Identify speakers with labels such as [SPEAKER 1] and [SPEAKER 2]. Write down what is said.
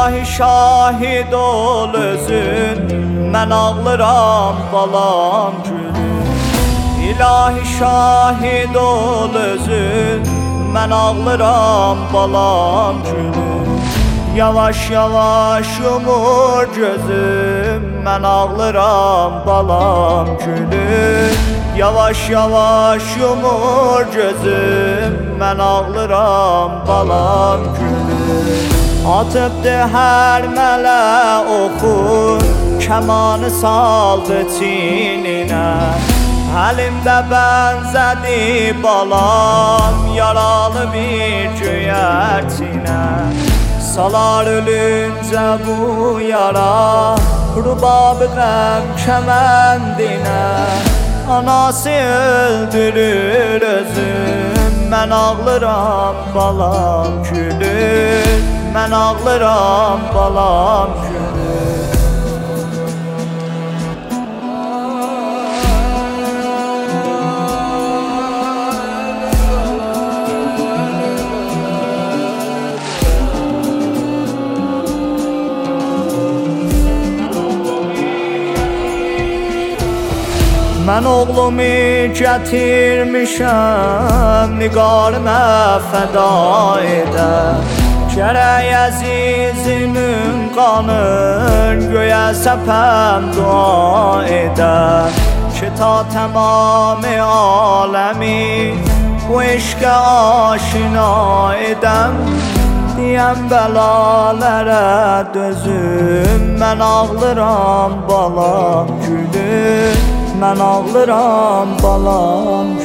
[SPEAKER 1] İlahi şahid ol özün, mən ağlıram balam gülüm. İlahi şahid ol özün, mən ağlıram balam gülüm. Yavaş yavaş yumur gözüm, mən ağlıram balam gülüm. Yavaş yavaş yumur gözüm, mən ağlıram balam gülüm. Atıbdı hər mələ oxun, kəmanı saldı çininə. Əlimdə bənzədi balam, yaralı bir göyərçinə. Salar ölüncə bu yara, rubab-ı qəm kəməndinə. Anası öldürür özüm, mən ağlıram balam gülüm. Mən ağlıram balam gülüm. Mən oğlumu gətirmişəm, nigarımə fəda edə. Gərək əzizimin qanın, göyə səpəm dua edə. Ki ta təmam-ı aləmi, bu eşqə aşina edəm. Deyəm bəlalərə dözüm, mən ağlıram balam gülüm. Mən ağlıram balam